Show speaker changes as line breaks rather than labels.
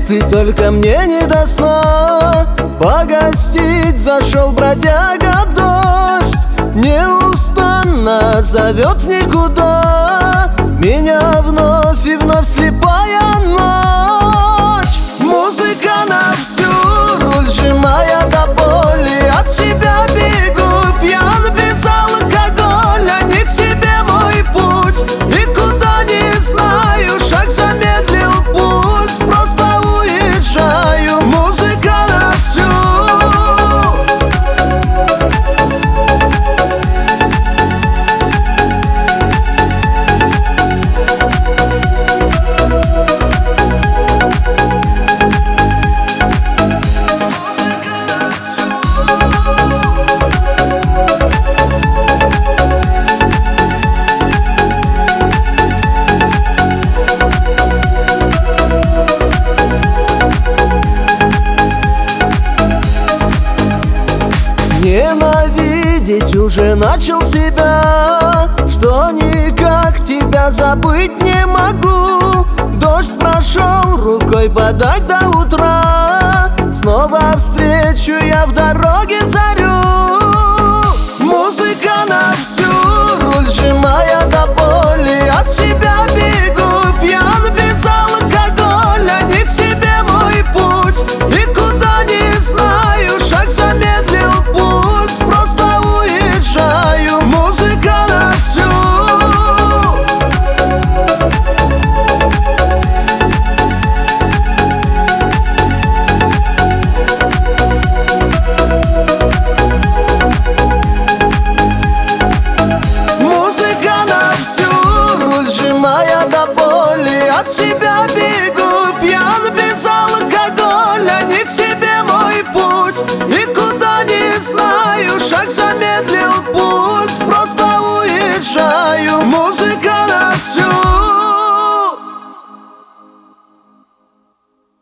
ты только мне не до сна. Погостить зашел бродяга дождь, неустанно зовет в никуда. Меня вновь и вновь слепая ночь. Музыка на всю, руль сжимая до боли. От себя бегу, пьян без алкоголя. Не к тебе мой путь, и куда не знаю. Шаг замедлил пусть, просто уезжаю. Музыка на всю. Ненавидеть уже начал себя, что никак тебя забыть не могу. Дождь прошел, рукой подать до утра. Снова встречу я в дороге зарю.